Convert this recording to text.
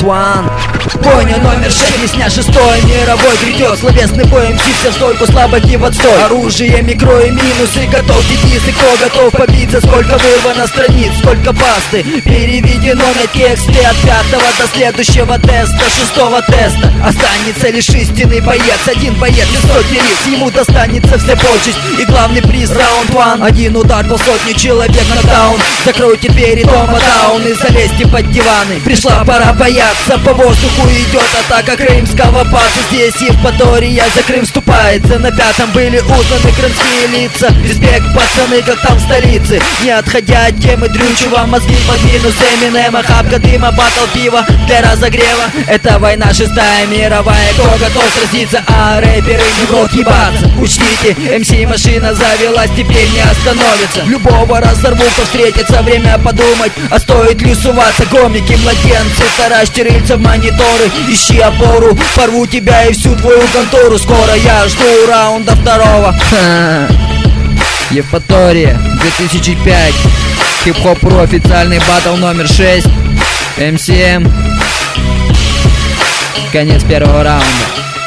one. Бойня номер 6, весня 6, мировой грядет. Словесный бой, МС все в стойку, слабаки в отстой. Оружие, микро и минусы, готовьте дисы. Кто готов побиться, сколько вырвано страниц, сколько пасты переведено на тексты. От 5-го до следующего теста, 6-го теста. Останется лишь истинный боец, один боец из сотни лиц. Ему достанется вся почесть и главный приз раунд one. Один удар, полсотни человек на даун. Закройте двери дома даун и залезьте под диваны. Пришла пора бояться, по воздуху идет атака крымского паса. Здесь Евпатория за Крым вступается. На 5-м были узнаны крымские лица. Респект, пацаны, как там в столице. Не отходя от темы дрючего, мозги под минус Эминема. Хапка дыма, батл пива для разогрева. Это война 6-я мировая. Кто готов сразиться, а рэперы не в рот ебаться. Учтите, МС машина завелась, теперь не остановится. Любого разорву, кто встретится, время подумать, а стоит ли суваться. Гомики, младенцы, таращите рыльца в мониторы. Ищи опору, порву тебя и всю твою контору. Скоро я жду раунда 2-го. Евпатория, 2005. Хип-хоп.ру, официальный батл номер 6. МСМ. Конец первого раунда.